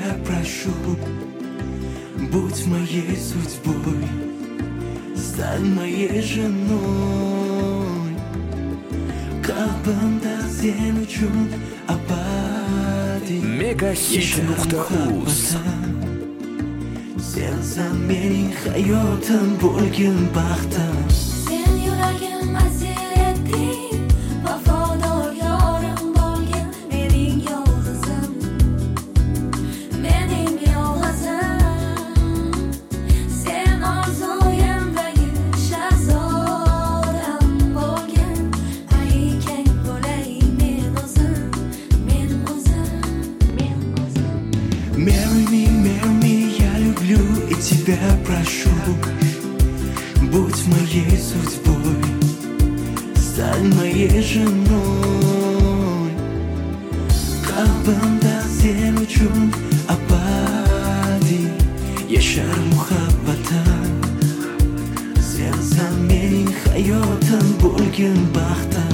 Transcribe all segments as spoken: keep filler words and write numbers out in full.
прошу, будь моей судьбой, стань моей женой. Qalbimda sen uchun abadiy Megahit nuqta uz. Sensan mening hayotim, bo'lgin baxtim. Sen yuragim asil etding, vafodor yorim bo'lgin, mening yolg'izim, mening yolg'izim. Sen orzuyimdagi shahzodam bo'lgin, haykang bo'lay men o'zim, men o'zim, men o'zim. Marry me, marry me, я люблю и тебя прошу, будь моей судьбой, стань моей женой. Qalbimda sen uchun abadiy yashar muhabbatim. Sensan mening hayotim, bo'lgin baxtim.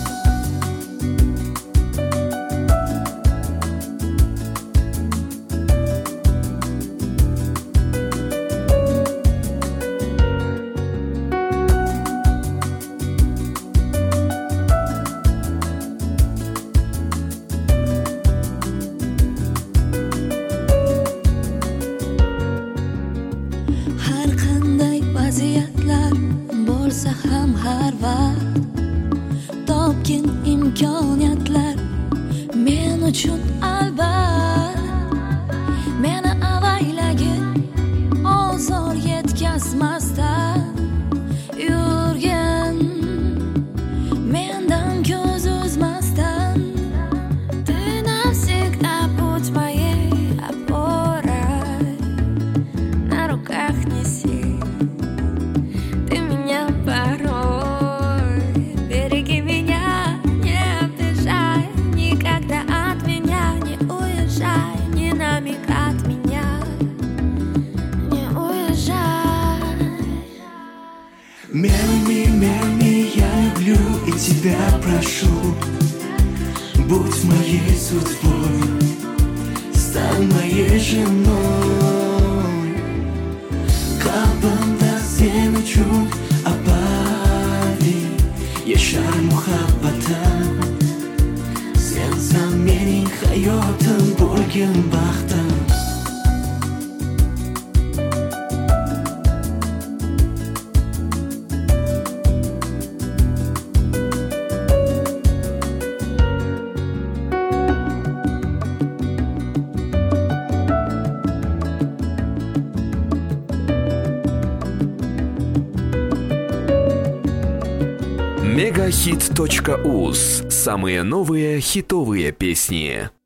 Har qanday vaziyatlar bo'lsa ham har vaqt topgin imkoniyatlar men uchun albat. Meni avaylagin ozor yetkazmasdan yurgin, mendan ko'z uzmasdan. Ты навсегда будь моей опорой, на руках неси ты меня порой. Береги меня, не обижай, никогда от меня не уезжай, ни на миг от меня не уезжай. Marry me, marry me, я люблю и тебя прошу, будь моей судьбой, стань моей женой. Qalbimda sen uchun abadiy yashar muhabbatim. Sensan mening hayotim, bo'lgin baxtim. Megahit точка uz. Самые новые хитовые песни.